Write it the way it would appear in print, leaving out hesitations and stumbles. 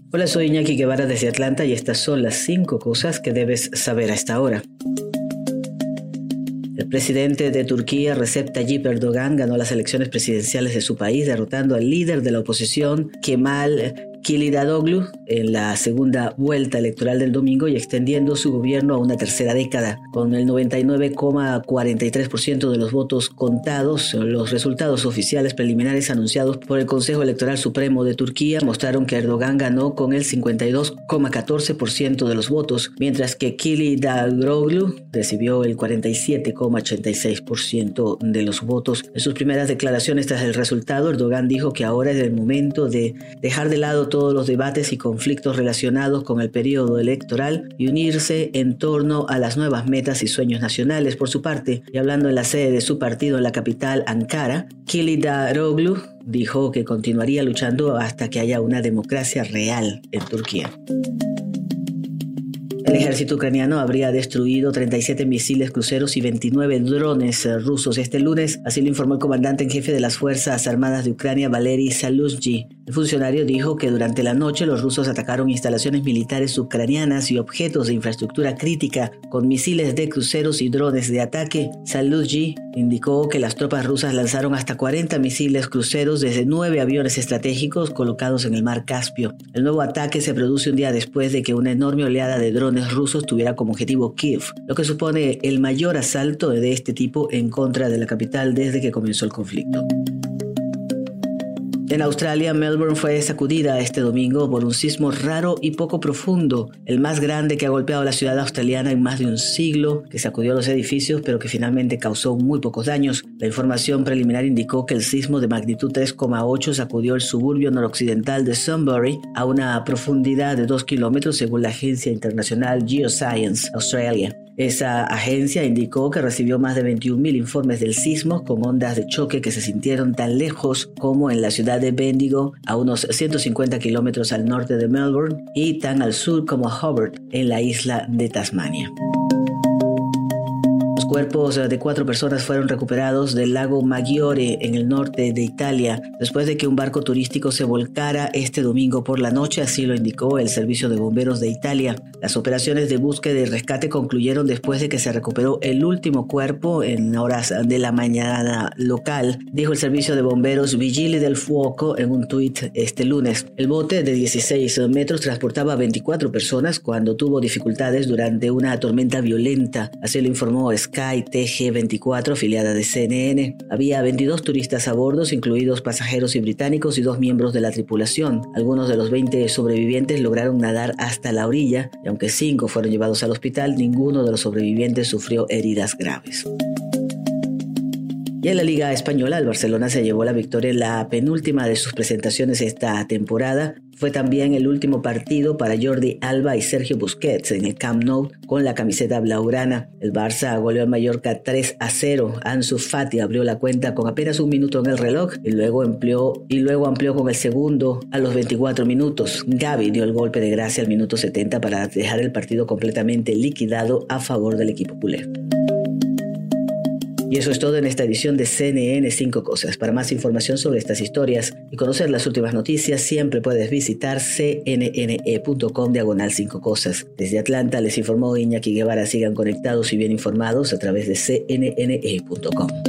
Hola, soy Iñaki Guevara desde Atlanta y estas son las 5 cosas que debes saber a esta hora. El presidente de Turquía, Recep Tayyip Erdogan, ganó las elecciones presidenciales de su país, derrotando al líder de la oposición, Kemal Kılıçdaroğlu, en la segunda vuelta electoral del domingo y extendiendo su gobierno a una tercera década. Con el 99,43% de los votos contados, los resultados oficiales preliminares anunciados por el Consejo Electoral Supremo de Turquía mostraron que Erdogan ganó con el 52,14% de los votos, mientras que Kılıçdaroğlu recibió el 47,86% de los votos. En sus primeras declaraciones tras el resultado, Erdogan dijo que ahora es el momento de dejar de lado todos los debates y conflictos relacionados con el periodo electoral y unirse en torno a las nuevas metas y sueños nacionales. Por su parte, y hablando en la sede de su partido en la capital, Ankara, Kılıçdaroğlu dijo que continuaría luchando hasta que haya una democracia real en Turquía. El ejército ucraniano habría destruido 37 misiles cruceros y 29 drones rusos este lunes, así lo informó el comandante en jefe de las Fuerzas Armadas de Ucrania, Valery Zaluzhny. El funcionario dijo que durante la noche los rusos atacaron instalaciones militares ucranianas y objetos de infraestructura crítica con misiles de cruceros y drones de ataque. Zaluzhny indicó que las tropas rusas lanzaron hasta 40 misiles cruceros desde 9 aviones estratégicos colocados en el mar Caspio. El nuevo ataque se produce un día después de que una enorme oleada de drones rusos tuviera como objetivo Kiev, lo que supone el mayor asalto de este tipo en contra de la capital desde que comenzó el conflicto. En Australia, Melbourne fue sacudida este domingo por un sismo raro y poco profundo, el más grande que ha golpeado a la ciudad australiana en más de un siglo, que sacudió los edificios pero que finalmente causó muy pocos daños. La información preliminar indicó que el sismo de magnitud 3,8 sacudió el suburbio noroccidental de Sunbury a una profundidad de 2 kilómetros según la agencia internacional Geoscience Australia. Esa agencia indicó que recibió más de 21.000 informes del sismo con ondas de choque que se sintieron tan lejos como en la ciudad de Bendigo, a unos 150 kilómetros al norte de Melbourne, y tan al sur como Hobart, en la isla de Tasmania. Los cuerpos de 4 personas fueron recuperados del lago Maggiore en el norte de Italia después de que un barco turístico se volcara este domingo por la noche, así lo indicó el Servicio de Bomberos de Italia. Las operaciones de búsqueda y rescate concluyeron después de que se recuperó el último cuerpo en horas de la mañana local, dijo el Servicio de Bomberos Vigili del Fuoco en un tuit este lunes. El bote de 16 metros transportaba a 24 personas cuando tuvo dificultades durante una tormenta violenta, así lo informó Sky TG24, afiliada de CNN. Había 22 turistas a bordo, incluidos pasajeros y británicos, y 2 miembros de la tripulación. Algunos de los 20 sobrevivientes lograron nadar hasta la orilla, y aunque 5 fueron llevados al hospital, ninguno de los sobrevivientes sufrió heridas graves. Y en la Liga Española, el Barcelona se llevó la victoria en la penúltima de sus presentaciones esta temporada. Fue también el último partido para Jordi Alba y Sergio Busquets en el Camp Nou con la camiseta blaugrana. El Barça goleó al Mallorca 3-0. Ansu Fati abrió la cuenta con apenas 1 minuto en el reloj y luego amplió con el segundo a los 24 minutos. Gavi dio el golpe de gracia al minuto 70 para dejar el partido completamente liquidado a favor del equipo culé. Y eso es todo en esta edición de CNN 5 Cosas. Para más información sobre estas historias y conocer las últimas noticias, siempre puedes visitar cnne.com/5 Cosas. Desde Atlanta les informó Iñaki Guevara. Sigan conectados y bien informados a través de cnne.com.